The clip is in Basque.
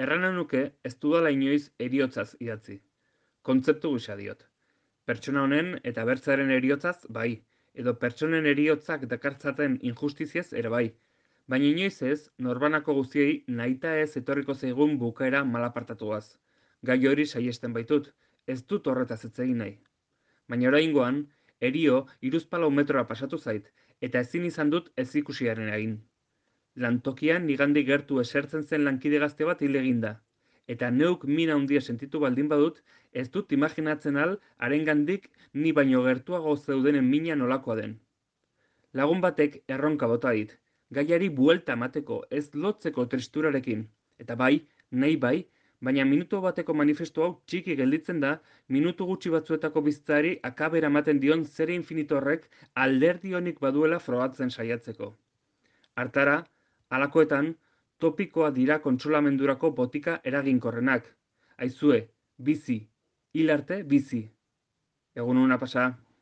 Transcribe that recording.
Errana nuke ez dudala inoiz heriotzaz idatzi. Kontzeptu gisa diot. Pertsona honen eta bertzaren heriotzaz bai, edo pertsonen heriotzak dakartzaten injustiziez ere bai. Baina inoiz ez, norbanako guztiei nahita ez etorriko zaigun bukaera malapartatuaz. Gai hori saiesten baitut, ez dut horretaz hitz egin nahi. Baina oraingoan, herio hiruzpalau metrora pasatu zait, eta ezin izan dut ez ikusiaren egin. Lantokian nigandik gertu esertzen zen lankide gazte bat hil egin da. Eta neuk min handia sentitu baldin badut, ez dut imaginatzen al harengandik ni baino gertuago zeudenen mina nolakoa den. Lagun batek erronka bota dit, gaiari buelta emateko, ez lotzeko tristurarekin. Eta bai, nahi bai, baina minutu bateko manifestu hau txiki gelditzen da, minutu gutxi batzuetako bizitzari akabera ematen dion zere infinito horrek alderdi honik baduela frogatzen saiatzeko. Hartara, halakoetan, topikoa dira kontsolamendurako botika eraginkorrenak. Aizue, bizi, hil arte bizi. Egun ona pasa.